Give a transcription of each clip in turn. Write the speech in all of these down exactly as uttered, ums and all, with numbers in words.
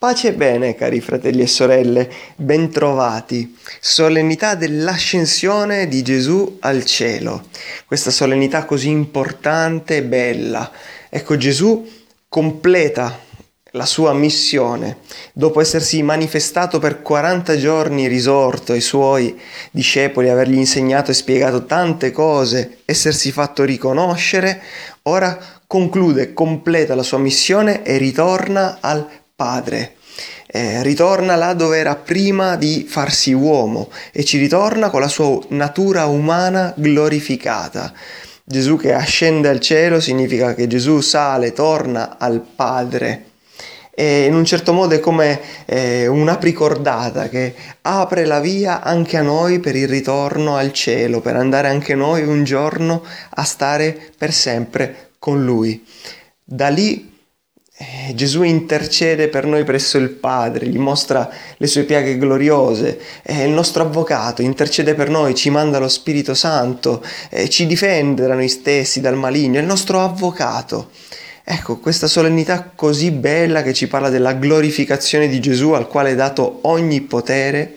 Pace e bene, cari fratelli e sorelle, bentrovati. Solennità dell'ascensione di Gesù al cielo. Questa solennità così importante e bella. Ecco, Gesù completa la sua missione. Dopo essersi manifestato per quaranta giorni risorto ai suoi discepoli, avergli insegnato e spiegato tante cose, essersi fatto riconoscere, ora conclude, completa la sua missione e ritorna al Padre. Eh, ritorna là dove era prima di farsi uomo e ci ritorna con la sua natura umana glorificata. Gesù che ascende al cielo significa che Gesù sale, torna al Padre. E in un certo modo è come eh, un'apricordata che apre la via anche a noi per il ritorno al cielo, per andare anche noi un giorno a stare per sempre con Lui. Da lì eh, Gesù intercede per noi presso il Padre, gli mostra le sue piaghe gloriose, è il nostro avvocato, intercede per noi, ci manda lo Spirito Santo, eh, ci difende da noi stessi, dal maligno, è il nostro avvocato. Ecco, questa solennità così bella che ci parla della glorificazione di Gesù al quale è dato ogni potere,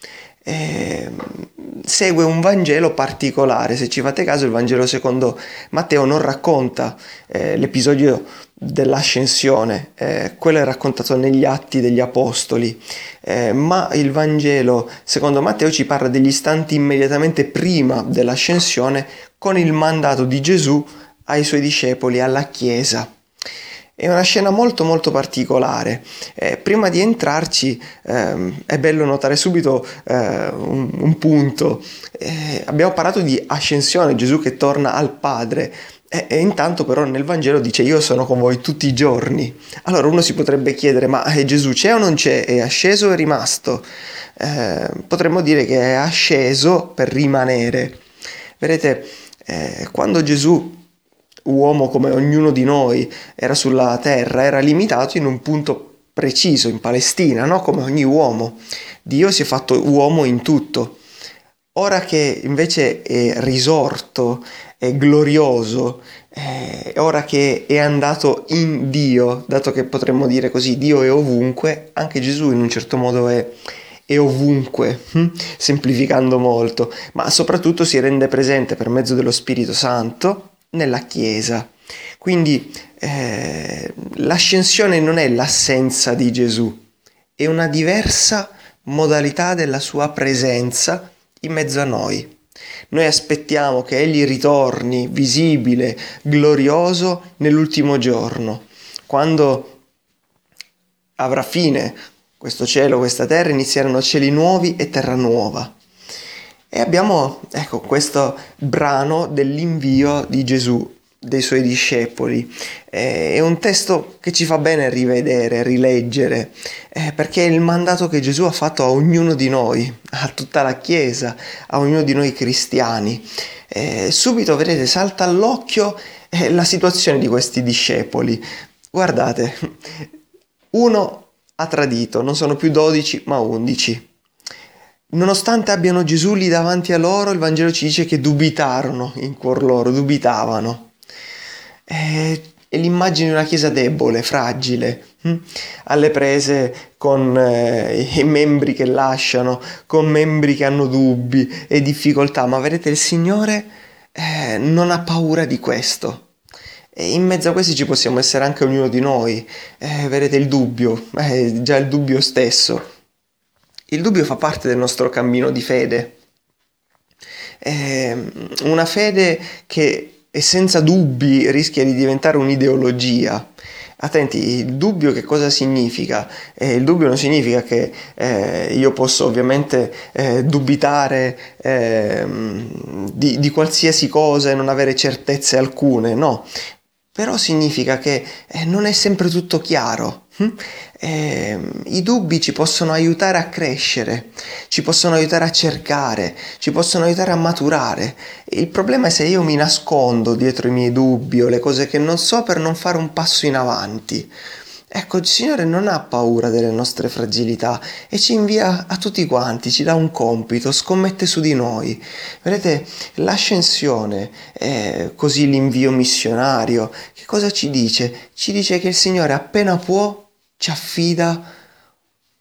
eh, segue un Vangelo particolare. Se ci fate caso, il Vangelo secondo Matteo non racconta eh, l'episodio dell'ascensione, eh, quello è raccontato negli Atti degli Apostoli, eh, ma il Vangelo secondo Matteo ci parla degli istanti immediatamente prima dell'ascensione con il mandato di Gesù ai suoi discepoli, alla Chiesa. È una scena molto molto particolare. Eh, prima di entrarci ehm, è bello notare subito eh, un, un punto. Eh, abbiamo parlato di ascensione, Gesù che torna al Padre, e, e intanto però nel Vangelo dice io sono con voi tutti i giorni. Allora uno si potrebbe chiedere, ma eh, Gesù c'è o non c'è? È asceso o è rimasto? Eh, potremmo dire che è asceso per rimanere. Vedete, eh, quando Gesù, uomo come ognuno di noi, era sulla terra, era limitato in un punto preciso, in Palestina, no? Come ogni uomo. Dio si è fatto uomo in tutto. Ora che invece è risorto, è glorioso, eh, ora che è andato in Dio, dato che potremmo dire così, Dio è ovunque, anche Gesù in un certo modo è è ovunque, hm? semplificando molto, ma soprattutto si rende presente per mezzo dello Spirito Santo nella Chiesa. Quindi eh, l'ascensione non è l'assenza di Gesù, è una diversa modalità della sua presenza in mezzo a noi. Noi aspettiamo che Egli ritorni visibile, glorioso nell'ultimo giorno, quando avrà fine questo cielo, questa terra, inizieranno cieli nuovi e terra nuova. E abbiamo, ecco, questo brano dell'invio di Gesù, dei suoi discepoli. È un testo che ci fa bene rivedere, rileggere, eh, perché è il mandato che Gesù ha fatto a ognuno di noi, a tutta la Chiesa, a ognuno di noi cristiani. Eh, subito, vedete, salta all'occhio eh, la situazione di questi discepoli. Guardate, uno ha tradito, non sono più dodici ma undici. Nonostante abbiano Gesù lì davanti a loro, il Vangelo ci dice che dubitarono in cuor loro, dubitavano. E, e l'immagine di una chiesa debole, fragile, hm? alle prese con eh, i membri che lasciano, con membri che hanno dubbi e difficoltà. Ma vedete, il Signore eh, non ha paura di questo. E in mezzo a questi ci possiamo essere anche ognuno di noi. Eh, vedete il dubbio, eh, già il dubbio stesso. Il dubbio fa parte del nostro cammino di fede. È una fede che senza dubbi rischia di diventare un'ideologia. Attenti, il dubbio che cosa significa? Eh, il dubbio non significa che eh, io posso ovviamente eh, dubitare eh, di, di qualsiasi cosa e non avere certezze alcune, no. Però significa che eh, non è sempre tutto chiaro. Hm? Eh, I dubbi ci possono aiutare a crescere, ci possono aiutare a cercare, ci possono aiutare a maturare. Il problema è se io mi nascondo dietro i miei dubbi o le cose che non so per non fare un passo in avanti. Ecco, il Signore non ha paura delle nostre fragilità e ci invia a tutti quanti, ci dà un compito, scommette su di noi. Vedete, l'ascensione, eh, così l'invio missionario, che cosa ci dice? Ci dice che il Signore appena può ci affida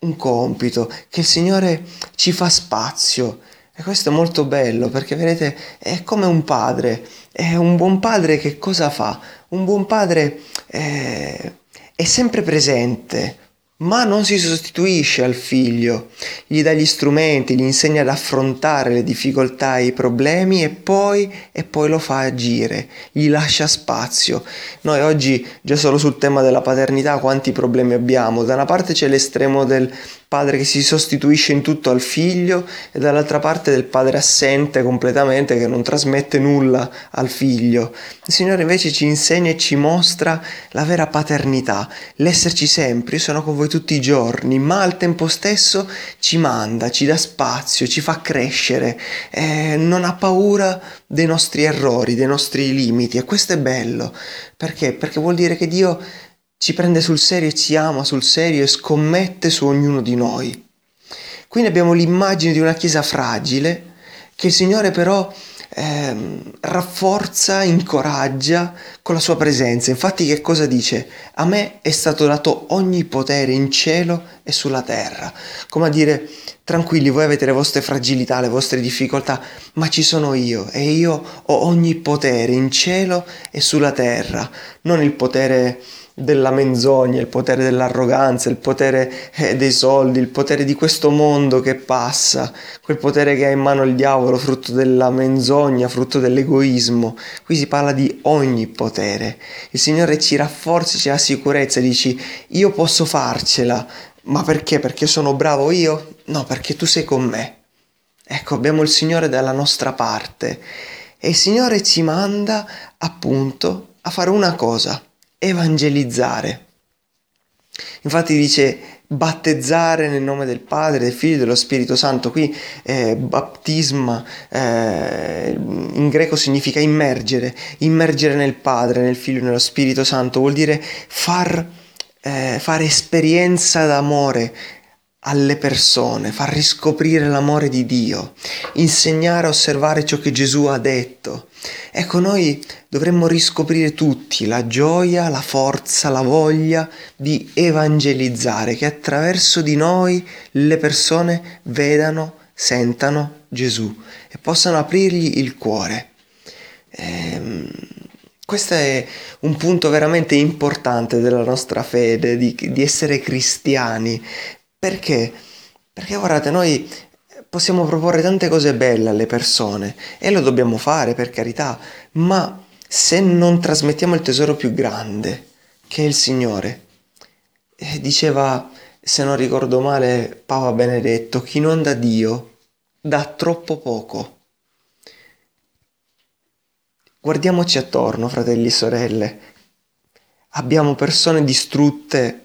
un compito, che il Signore ci fa spazio. E questo è molto bello, perché vedete, è come un padre. È un buon padre che cosa fa? Un buon padre eh, è sempre presente, ma non si sostituisce al figlio, gli dà gli strumenti, gli insegna ad affrontare le difficoltà e i problemi e poi, e poi lo fa agire, gli lascia spazio. Noi oggi, già solo sul tema della paternità, quanti problemi abbiamo? Da una parte c'è l'estremo del padre che si sostituisce in tutto al figlio e dall'altra parte del padre assente completamente che non trasmette nulla al figlio. Il Signore invece ci insegna e ci mostra la vera paternità, l'esserci sempre. Io sono con voi tutti i giorni, ma al tempo stesso ci manda, ci dà spazio, ci fa crescere, eh, non ha paura dei nostri errori, dei nostri limiti, e questo è bello. Perché? Perché vuol dire che Dio ci prende sul serio e ci ama sul serio e scommette su ognuno di noi. Quindi abbiamo l'immagine di una chiesa fragile che il Signore però ehm, rafforza, incoraggia con la sua presenza. Infatti che cosa dice? A me è stato dato ogni potere in cielo e sulla terra. Come a dire, tranquilli, voi avete le vostre fragilità, le vostre difficoltà, ma ci sono io e io ho ogni potere in cielo e sulla terra. Non il potere della menzogna, il potere dell'arroganza, il potere eh, dei soldi, il potere di questo mondo che passa, quel potere che ha in mano il diavolo, frutto della menzogna, frutto dell'egoismo. Qui si parla di ogni potere. Il Signore ci rafforza, ci dà sicurezza, dici io posso farcela, ma perché? Perché sono bravo io? No, perché tu sei con me. Ecco, abbiamo il Signore dalla nostra parte e il Signore ci manda appunto a fare una cosa: evangelizzare. Infatti dice battezzare nel nome del Padre, del Figlio e dello Spirito Santo. Qui eh, baptisma eh, in greco significa immergere, immergere nel Padre, nel Figlio e nello Spirito Santo, vuol dire far, eh, fare esperienza d'amore alle persone, far riscoprire l'amore di Dio, insegnare a osservare ciò che Gesù ha detto. Ecco, noi dovremmo riscoprire tutti la gioia, la forza, la voglia di evangelizzare, che attraverso di noi le persone vedano, sentano Gesù e possano aprirgli il cuore. Ehm, questo è un punto veramente importante della nostra fede, di, di essere cristiani. Perché? Perché guardate, noi possiamo proporre tante cose belle alle persone e lo dobbiamo fare, per carità, ma se non trasmettiamo il tesoro più grande, che è il Signore, eh, diceva, se non ricordo male, Papa Benedetto, chi non dà Dio dà troppo poco. Guardiamoci attorno, fratelli e sorelle, abbiamo persone distrutte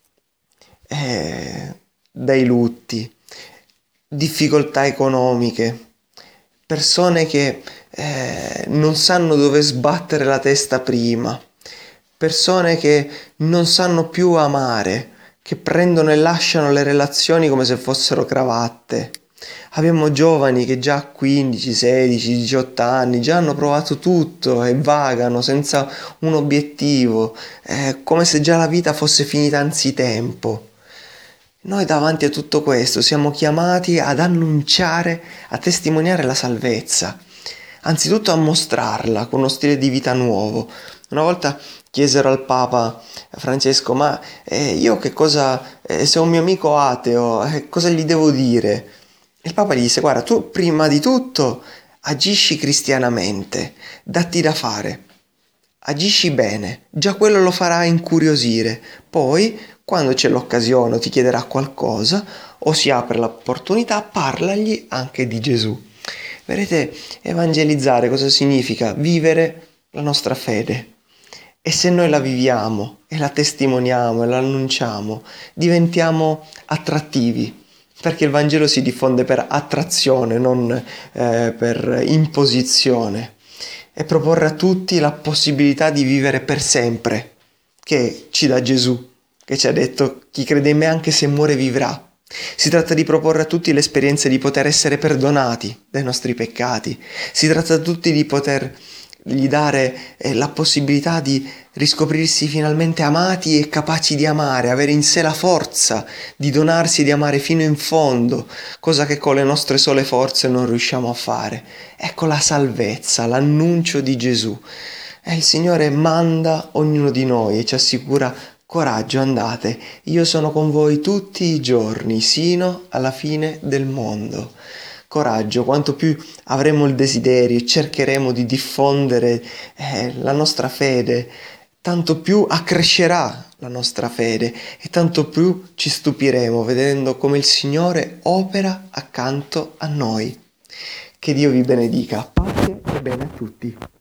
eh, dai lutti, difficoltà economiche, persone che eh, non sanno dove sbattere la testa prima, persone che non sanno più amare, che prendono e lasciano le relazioni come se fossero cravatte. Abbiamo giovani che già a quindici, sedici, diciotto anni già hanno provato tutto e vagano senza un obiettivo, eh, come se già la vita fosse finita anzitempo. Noi davanti a tutto questo siamo chiamati ad annunciare, a testimoniare la salvezza, anzitutto a mostrarla con uno stile di vita nuovo. Una volta chiesero al Papa Francesco, ma eh, io che cosa, eh, se ho un mio amico ateo, eh, cosa gli devo dire? Il Papa gli disse, guarda, tu prima di tutto agisci cristianamente, datti da fare, agisci bene, già quello lo farà incuriosire, poi quando c'è l'occasione o ti chiederà qualcosa o si apre l'opportunità, parlagli anche di Gesù. Vedete, evangelizzare cosa significa? Vivere la nostra fede. E se noi la viviamo e la testimoniamo e la annunciamo, diventiamo attrattivi, perché il Vangelo si diffonde per attrazione, non eh, per imposizione. E proporre a tutti la possibilità di vivere per sempre, che ci dà Gesù, che ci ha detto chi crede in me anche se muore vivrà. Si tratta di proporre a tutti l'esperienza di poter essere perdonati dai nostri peccati. Si tratta a tutti di poter gli dare eh, la possibilità di riscoprirsi finalmente amati e capaci di amare, avere in sé la forza di donarsi e di amare fino in fondo, cosa che con le nostre sole forze non riusciamo a fare. Ecco la salvezza, l'annuncio di Gesù. E il Signore manda ognuno di noi e ci assicura: coraggio, andate, io sono con voi tutti i giorni, sino alla fine del mondo. Coraggio, quanto più avremo il desiderio e cercheremo di diffondere eh, la nostra fede, tanto più accrescerà la nostra fede e tanto più ci stupiremo vedendo come il Signore opera accanto a noi. Che Dio vi benedica. Pace e bene a tutti.